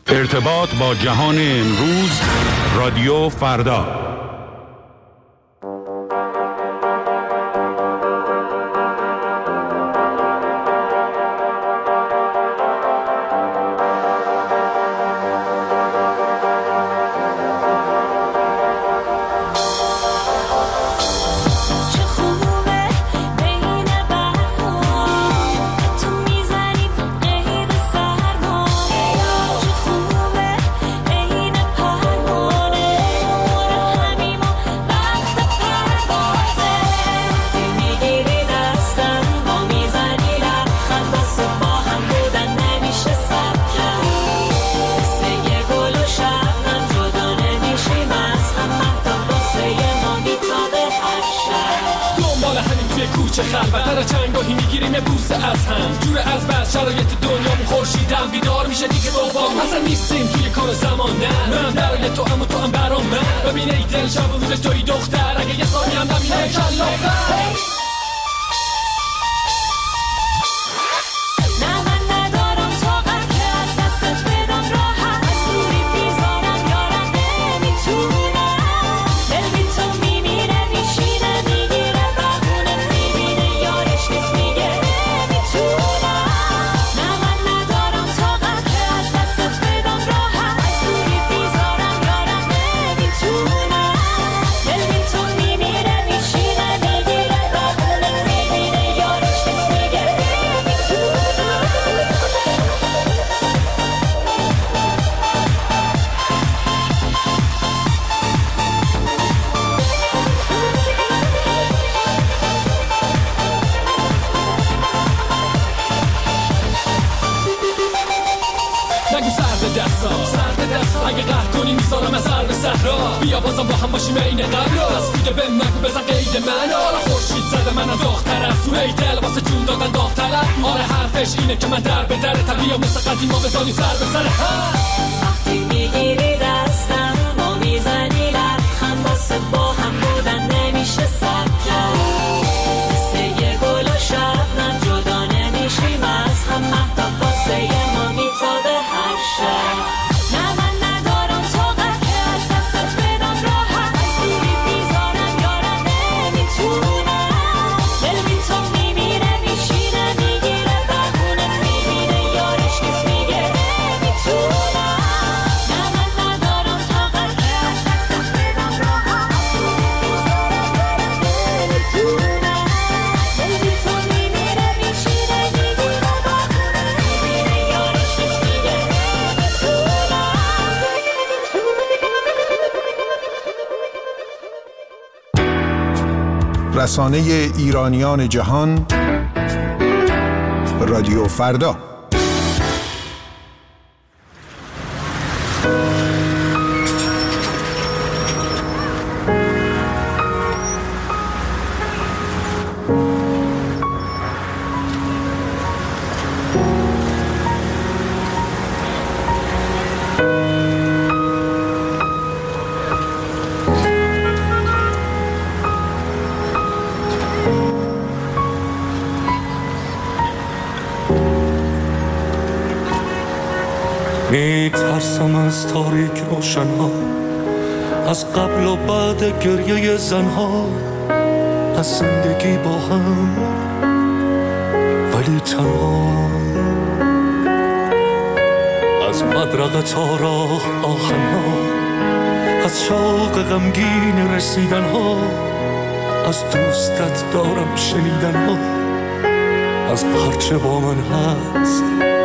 ارتباط با جهان امروز، رادیو فردا. کوچه خلوت در چنگاهی میگیریم بوسه از هم، جور از بس شرایط دنیامون خورشیدم بیدار میشه دیگه صبحام اصلا نیستیم توی کار زمان. نه من برای تو اما تو هم برام من. ببین ای دل شب و روزش توی دختر، اگه یه ثانی هم نبینه کلاغر. اگه قهر کنی میذارم از عرب صحرا، بیا بازم با هم باشیم این قبلا. بس دیگه به نگو بزن قید من. آره خورشید زده منم داغ‌تر از تو، ای دل واسه جون دادن داغ‌تر. آره حرفش اینه که من در به در طبیعه مثل قدیما بزنی سر به سر. وقتی میگیری دستم و میزنی لبخند، واسه با هم بودن نمیشه صبر کرد. مثل یه گل و شبنم جدا نمیشیم از هم، مهتاب واسه ما میتابه هر شب. رسانه ایرانیان جهان، رادیو فردا. میترسم از تاریک روشنها، از قبل و بعد گریه زنها، از زندگی با هم ولی تنها، از مدرق تا راه آهنها، از شوق غمگین رسیدنها، از دوستت دارم شنیدنها، از هرچه با من هست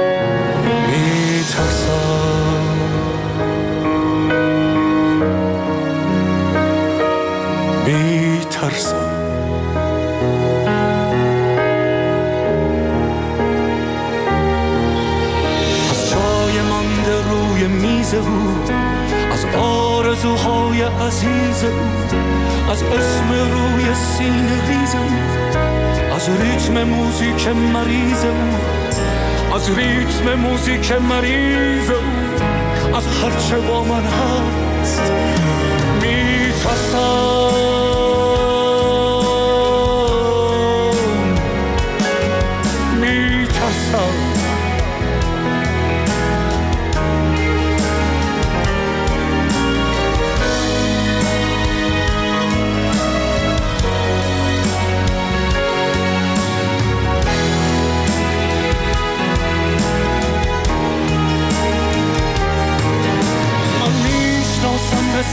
میترسم. از جای مانده روی میز او، از آرزوهای عزیز او، از اسم روی سینه ریز او، از ریتم موزیک مریض او، از ریتم موزیک مریض او، از هرچه با من هست میترسم.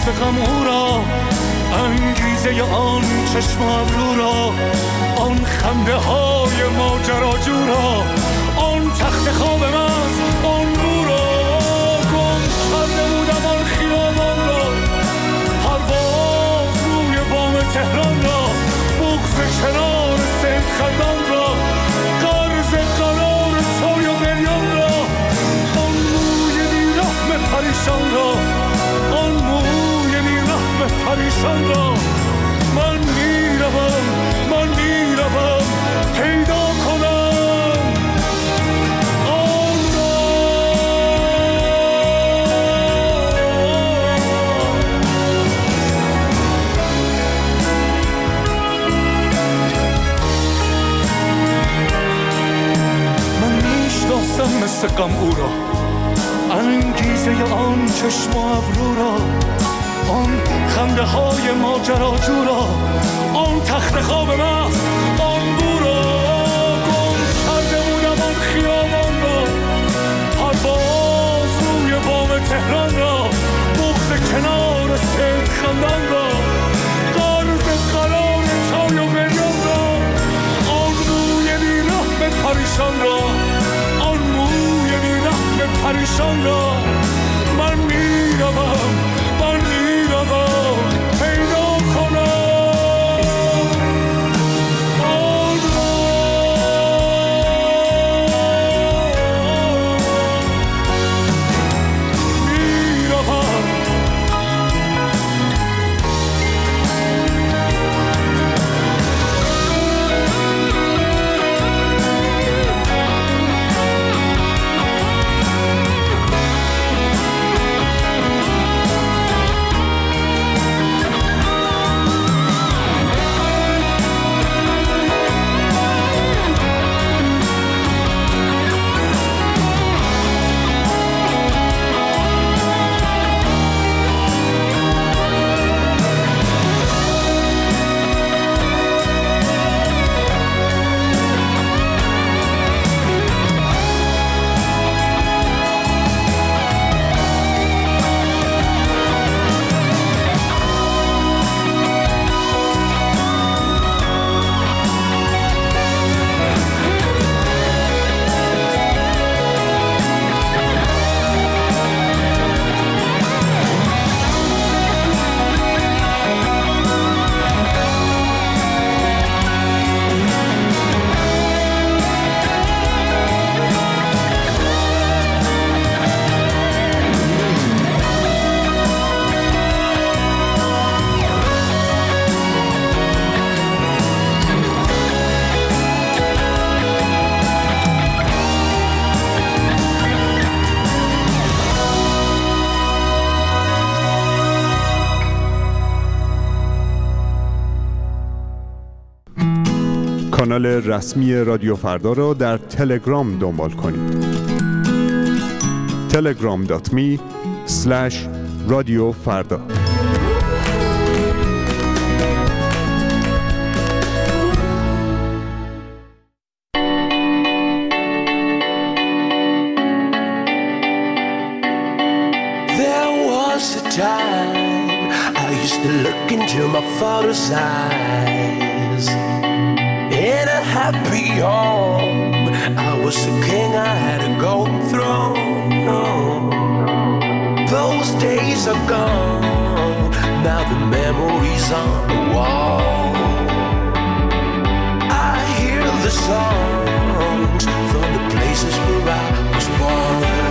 غم او را، انگیزه آن چشم ابرو را، آن خنده های ماجراجو را، آن تخت خواب مست آن رو را گم کرده بودم آن خیابان را، پرواز روی بام تهران را، بغض کنار سید خندان را، قرض قرار چای و قلیان را، آن موی بیرحم پریشان را، آن موی بیرحم پریشان را. من میروم پیدا کنم آن را. من میشناسم مثل غم او را، انگیزه آن چشم و ابرو را، آن خنده های ماجراجو را، آن تخت خواب مست آن بو را گم کرده بودم آن خیابان را، پرواز روی بام تهران را، بغض کنار سید خندان را، قرض قرار چای و قلیان را، آن موی بیرحم پریشان را، آن موی بیرحم پریشان را. من میروم پیدا کنم آن را. میروم کانال رسمی رادیو فردا را در تلگرام دنبال کنید. telegram.me/رادیوفردا. There was a time I used to look into my father's eyes. In a happy home, I was a king, I had a golden throne. Those days are gone, now the memories on the wall. I hear the songs from the places where I was born.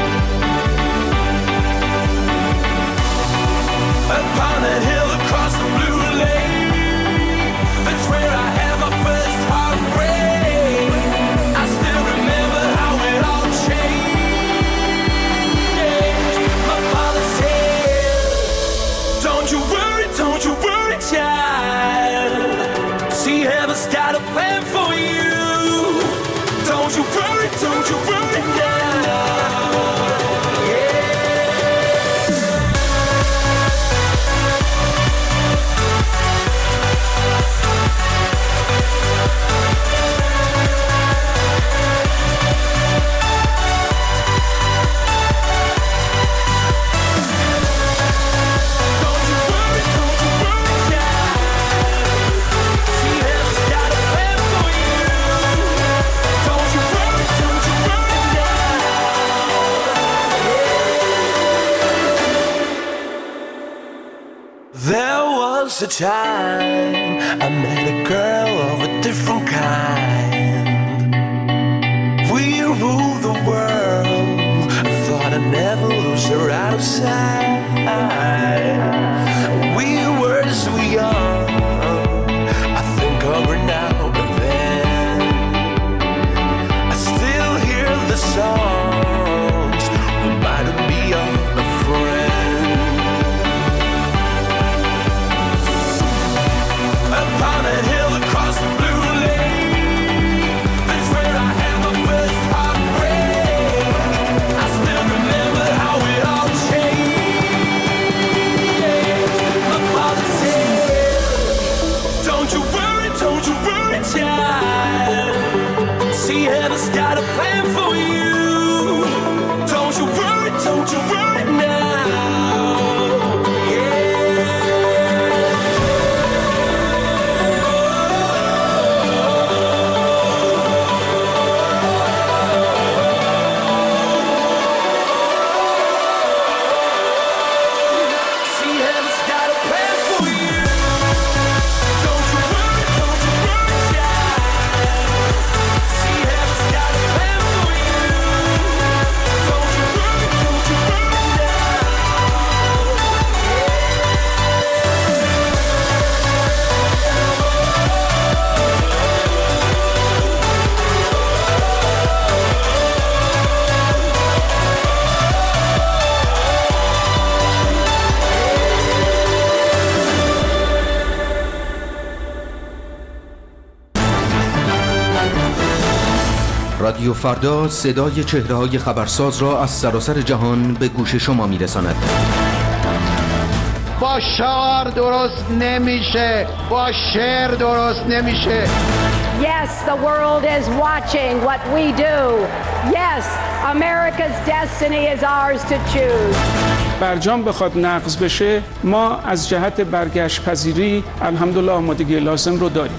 Upon a hill across the blue lake, that's where I had my first heartbreak. I still remember how it all changed. My father said, don't you worry, child. See, heaven's got a plan for you. was a time I met a girl of a different kind. We ruled the world. I thought I'd never lose her out of sight. We were so young. I think of her now and then. I still hear the songs reminding me of a friend. Upon a hill across the blue lake, that's where I had my first heartbreak. I still remember how it all changed. My father said, don't you worry, child. See, heaven's got a plan for you. Don't you worry now. رادیو فردا صدای چهره‌های خبرساز را از سراسر جهان به گوش شما می‌رساند. با شعار درست نمیشه، با شعر درست نمیشه. Yes, the world is watching what we do. Yes, America's destiny is ours to choose. برجام بخواد نقض بشه، ما از جهت برگشت پذیری الحمدلله آمادگی لازم رو داریم.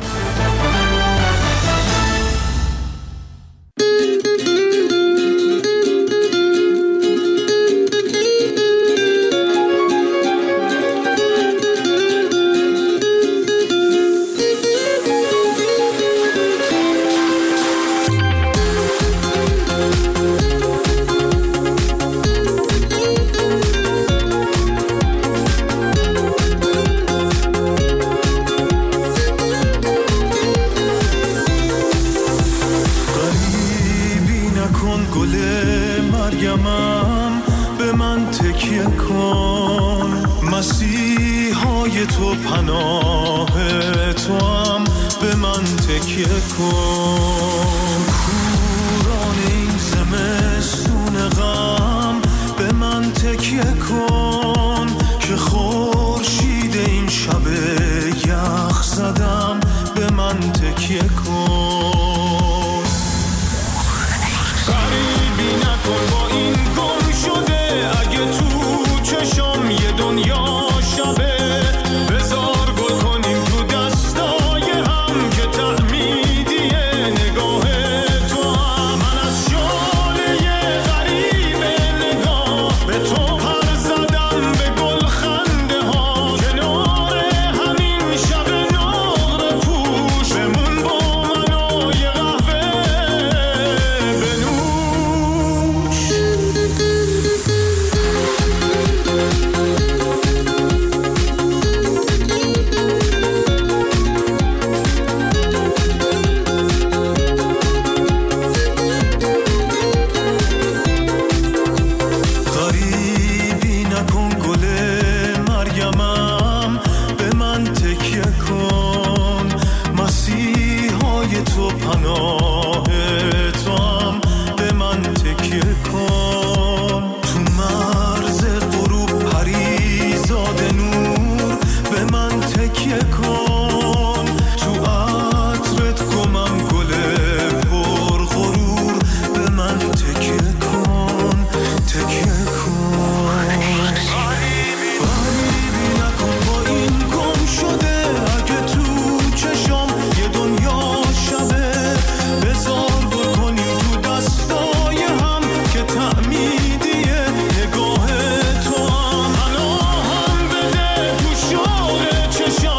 چشم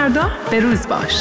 فردا به روز باش.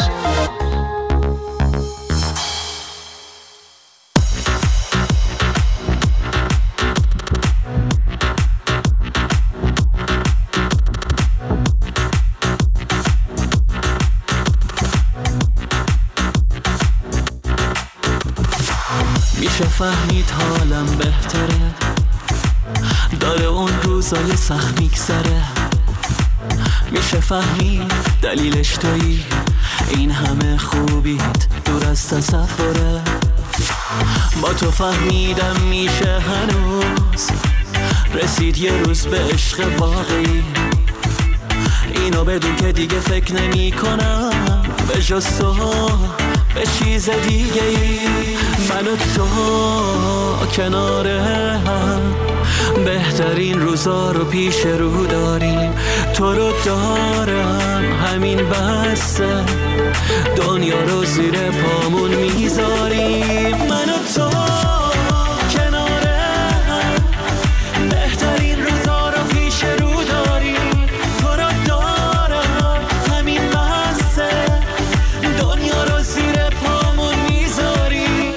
میشه فهمید حالم بهتره، داره اون روزای سخت میگذره. میشه فهمید دلیلش تویی، این همه خوبیت دور از تصوره. با تو فهمیدم میشه هنوز رسید یه روز به عشق واقعی. اینو بدون که دیگه فکر نمی کنم به جز تو به چیز دیگه ای. من و تو کنار هم بهترین روزا رو پیش رو داریم. تو رو دارم همین بسه، دنیا رو زیر پامون میذاریم. من و تو کنار هم بهترین روزا رو پیش رو داریم. تو رو دارم همین بسه، دنیا رو زیر پامون میذاریم.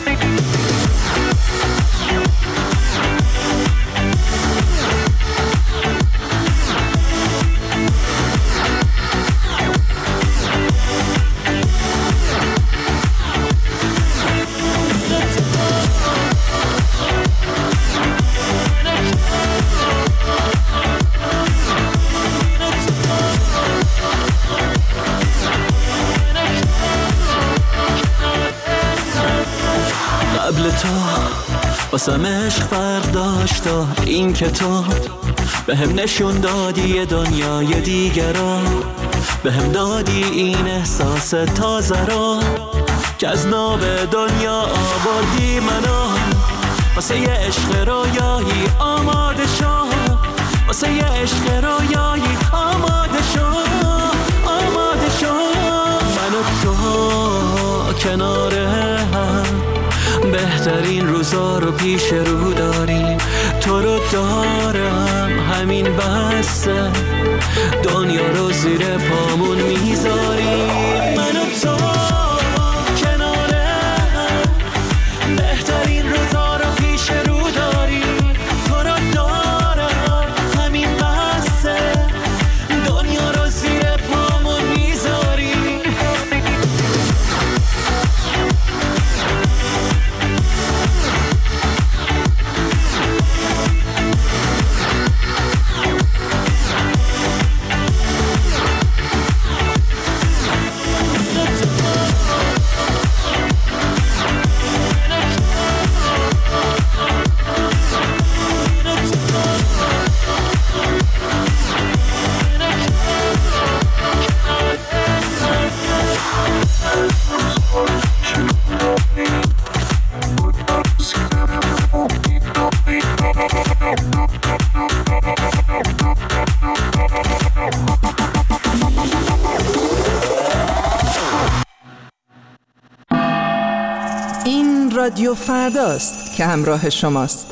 قبل تو واسم عشق فرق داشتا، این که تو به هم نشون دادی یه دنیای دیگر را، به هم دادی این احساس تازه را که از ناب دنیا آوردی منو. واسه یه عشق رویایی آماده شو، واسه یه عشق رویایی آماده شو، آماده شو. من و تو کنار هم بهترین روزا رو پیش رو داریم. تو رو دارم همین بسه، دنیا رو زیر پامون میذاریم. من و تو کنار هم بهترین روزا رو پیش رو داریم. تو رو دارم همین بسه، دنیا رو زیر پامون میذاریم. این رادیو فرداست که همراه شماست.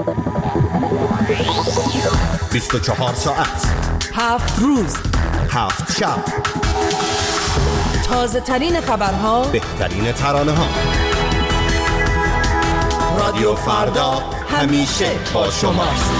24 ساعت 7 روز 7 شب، تازه ترین خبرها، بهترین ترانه ها. رادیو فردا همیشه با شماست.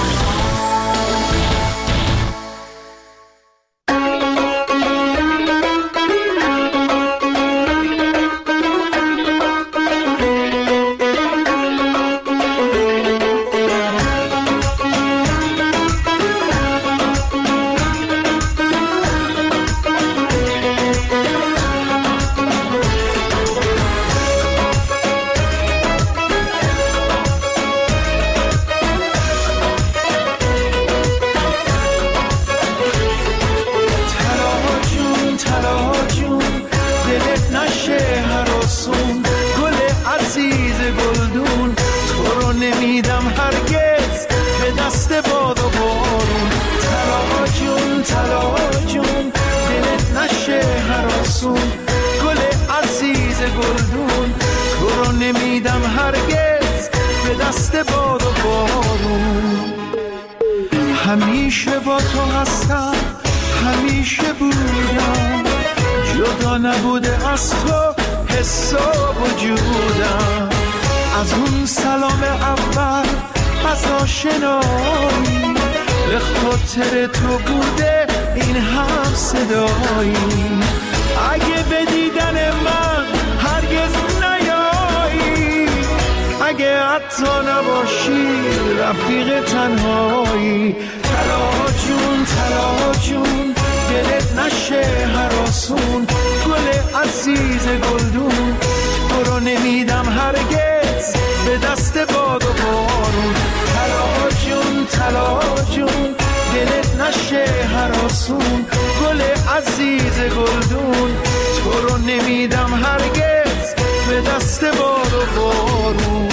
همیشه با تو هستم، همیشه بودم، جدا نبوده از تو حس و وجودم. از اون سلام اول، از آشنایی، به خاطر تو بوده این هم صدایی. اگه به دیدن من هرگز نیایی، اگه حتی نباشی رفیق تنهایی. طلا جون طلا جون، دلت نشه هراسون، گل عزیز گلدون، تو رو نمیدم هرگز به دست باد و بارون. طلا جون طلا جون، دلت نشه هراسون، گل عزیز گلدون، تو رو نمیدم هرگز به دست باد و بارون.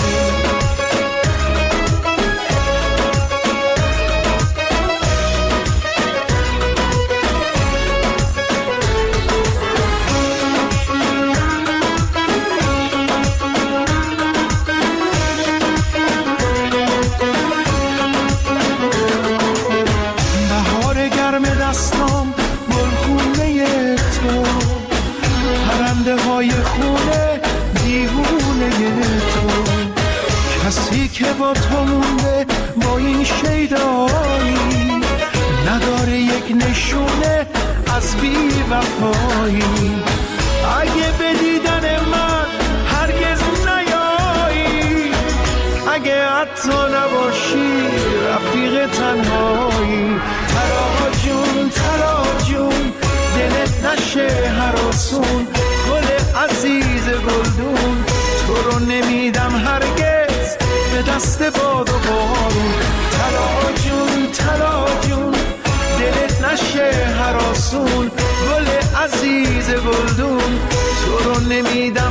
که با تو مونده با این شیدایی، نداره یک نشونه از بی وفایی. اگه به دیدن من هرگز نیایی، اگه حتی نباشی رفیق تنهایی. طلا جون طلا جون، دلت نشه هراسون، گل عزیز گلدون، تو رو نمیدم هرگز به دست باد و بارون. طلا جون طلا جون، دلت نشه هراسون، گل عزیز گلدون، تو رو نمیدم